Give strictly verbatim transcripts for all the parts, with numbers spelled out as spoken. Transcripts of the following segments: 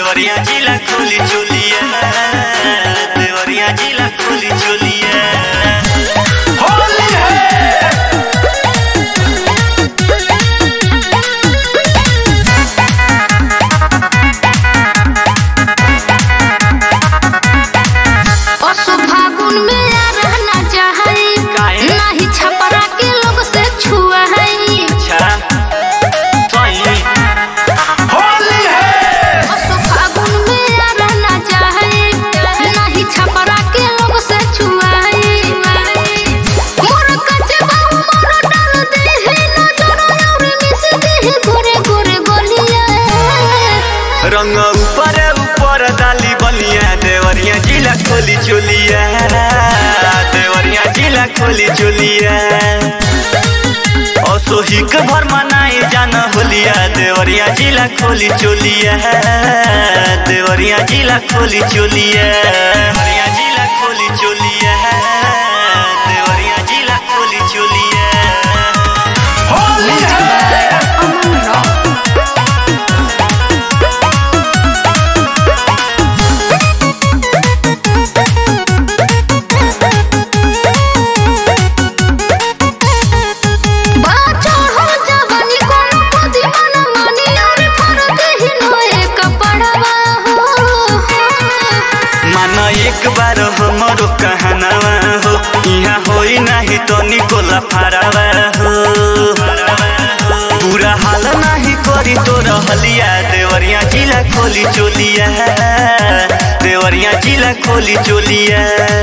देवरिया जिला खोली चोलिया, देवरिया जिला खोली चोलिया। होली है फागुन में आ रहना चाहे नहीं छपरा के लोग से छुआ है। अच्छा होली है फागुन में आ रहना चाहे नहीं छपरा के लोग से छुआ है। मोर कचबा मोर डाल दे है नजर और मिस दे है गोरे गोरे गोलिया। रंग ऊपर ऊपर डाली बलिया, देवरिया जिला खोली चोलिया, देवरिया जिला खोली चोलिया। असोहिक भर मनाई जान होलिया, देवरिया जिला खोली चोलिया, देवरिया जिला खोली चोलिया, देवरिया जिला खोली चोलिया, देवरिया जिला खोली चोलिया। होली है एक बार हमरो कहनावा हो, यहाँ होई नहीं तो निकोला फरावा हो। पूरा हाल नहीं करी तो रहलिया, देवरिया जिला खोली चोलिया, देवरिया जिला खोली चोलिया।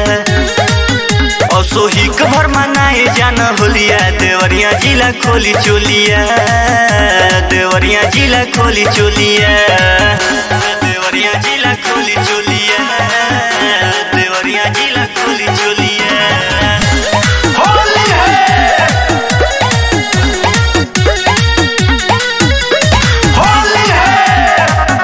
असोहिक भर मनाए जान होलिया, देवरिया जिला खोली चोलिया, देवरिया जिला खोली चोलिया, देवरिया जिला खोली चोलिया, देवरिया जिला खोली चोलिया। होली है होली है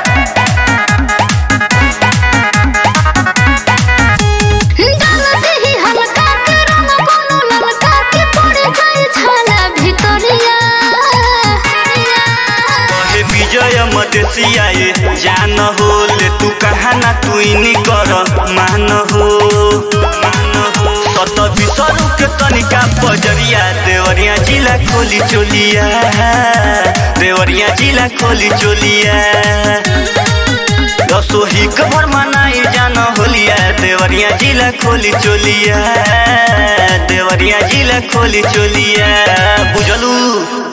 डाल दे हल्का के रंग कोनो ललका के पड़े जाए छाला भितरिया। कहे विजय मदेसिया ये जान होले तू कहा ना तू इनी कर मान हो, मान हो सत बिसरू के तनिका पजरिया, देवरिया जिला खोली चोलिया, देवरिया जिला खोली चोलिया। असोहिक भर मनाई जान होलिया, देवरिया जिला खोली चोलिया, देवरिया जिला खोली चोलिया। बुझलू।